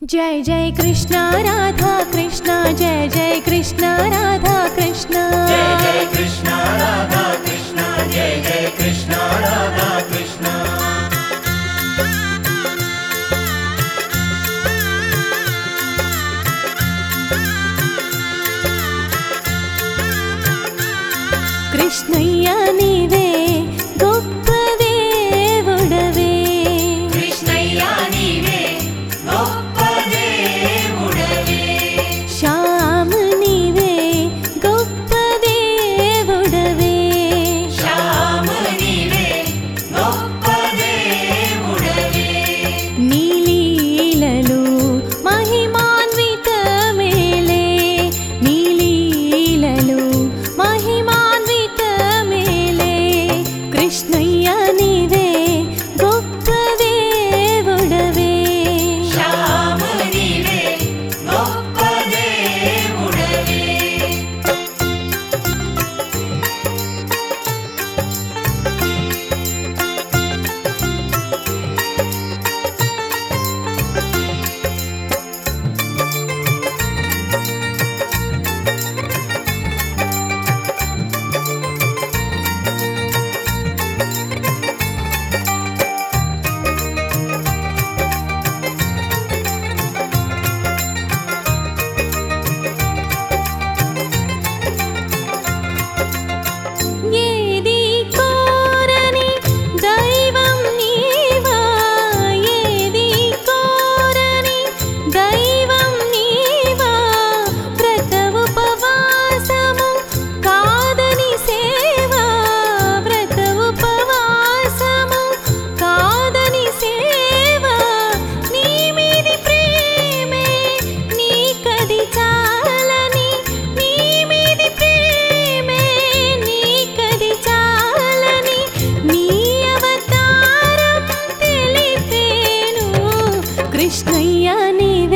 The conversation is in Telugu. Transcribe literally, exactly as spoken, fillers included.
जय जय कृष्णा राधा कृष्णा जय जय कृष्णा राधा कृष्णा जय जय कृष्णा राधा कृष्णा जय जय कृष्णा राधा कृष्णा। कृष्णय्या नीवे गोप्प देवुडवे कृष्णय्या नीवे गोप्प देवुडवे श्याम नीवे गोप्प देवुडवे श्याम नीवे गोप्प देवुडवे नीलीललु महिमान्वितमेले नीलीललु महिमान्वितमेले कृष्णय्या नीवे गोप्प देवुडवे श्याम नीवे गोप्प देवुडवे। ఏది కోరని దైవం నీవా ఏది కోరని దైవం నీవా వ్రత ఉపవాసము కాదని సేవా వ్రత ఉపవాసము కాదని సేవా నీ మీది ప్రేమే నీకది చాలని నీ మీది ప్రేమే నీకది చాలని నీ అవతారం తెలిపేను కృష్ణయ్య నీవే